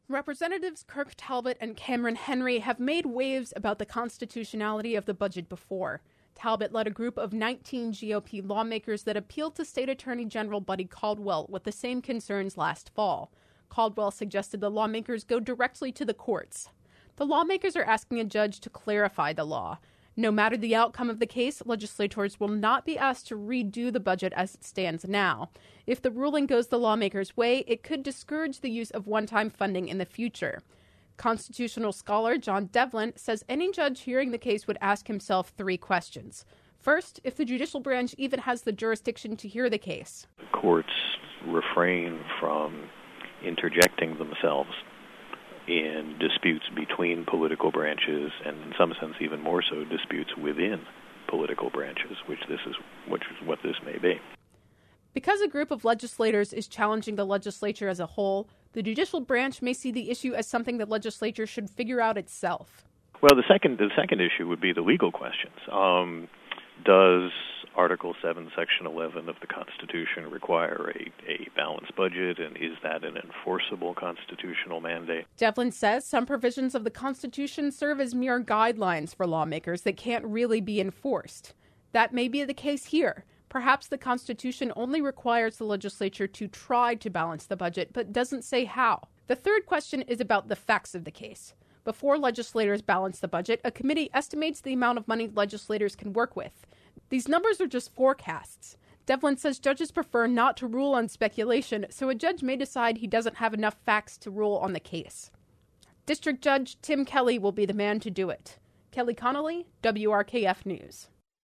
Representatives Kirk Talbot and Cameron Henry have made waves about the constitutionality of the budget before. Talbot led a group of 19 GOP lawmakers that appealed to State Attorney General Buddy Caldwell with the same concerns last fall. Caldwell suggested the lawmakers go directly to the courts. The lawmakers are asking a judge to clarify the law. No matter the outcome of the case, legislators will not be asked to redo the budget as it stands now. If the ruling goes the lawmakers' way, it could discourage the use of one-time funding in the future. Constitutional scholar John Devlin says any judge hearing the case would ask himself 3 questions. First, if the judicial branch even has the jurisdiction to hear the case. Courts refrain from interjecting themselves in disputes between political branches, and in some sense even more so disputes within political branches, which is what this may be. Because a group of legislators is challenging the legislature as a whole, the judicial branch may see the issue as something the legislature should figure out itself. Well, the second issue would be the legal questions. Does Article 7, Section 11 of the Constitution require a balanced budget, and is that an enforceable constitutional mandate? Devlin says some provisions of the Constitution serve as mere guidelines for lawmakers that can't really be enforced. That may be the case here. Perhaps the Constitution only requires the legislature to try to balance the budget, but doesn't say how. The third question is about the facts of the case. Before legislators balance the budget, a committee estimates the amount of money legislators can work with. These numbers are just forecasts. Devlin says judges prefer not to rule on speculation, so a judge may decide he doesn't have enough facts to rule on the case. District Judge Tim Kelly will be the man to do it. Kelly Connolly, WRKF News.